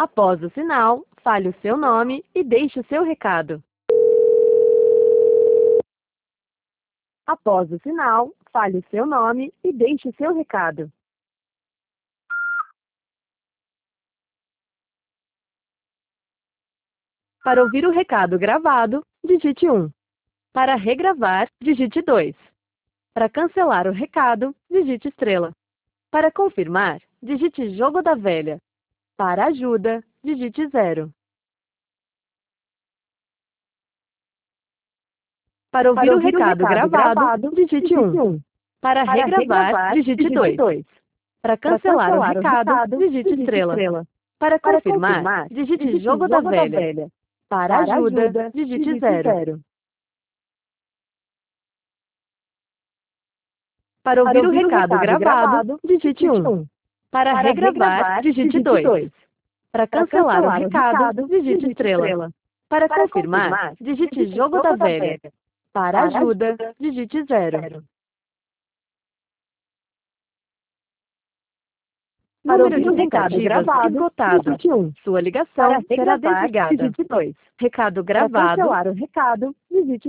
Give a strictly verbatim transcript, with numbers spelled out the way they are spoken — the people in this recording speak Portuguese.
Após o sinal, fale o seu nome e deixe o seu recado. Após o sinal, fale o seu nome e deixe o seu recado. Para ouvir o recado gravado, digite um. Para regravar, digite dois. Para cancelar o recado, digite estrela. Para confirmar, digite jogo da velha. Para ajuda, digite zero. Para ouvir, Para o, ouvir recado o recado gravado, gravado, digite um. um. Para, Para regravar, regravar, digite dois. dois. Para Para cancelar, o cancelar o recado, recado, digite, digite estrela. estrela. Para Para confirmar, confirmar, digite, digite jogo, da, jogo da velha. velha. Para, Para ajuda, ajuda, digite, digite zero. zero. Para ouvir, Para o ouvir o recado recado gravado, gravado, digite um. um. Para, Para regravar, regravar, digite digite dois. dois. Para Para cancelar o cancelar o recado, recado, digite, digite estrela. estrela. Para Para confirmar, confirmar, digite digite jogo, jogo da, da velha. velha. Para, Para ajuda, ajuda, digite zero. zero. Para Número ouvir de o recado tentativas gravado, esgotado. digite um. Sua Para ligação será regravar, desligada. digite dois. Recado Para gravado. cancelar o recado, digite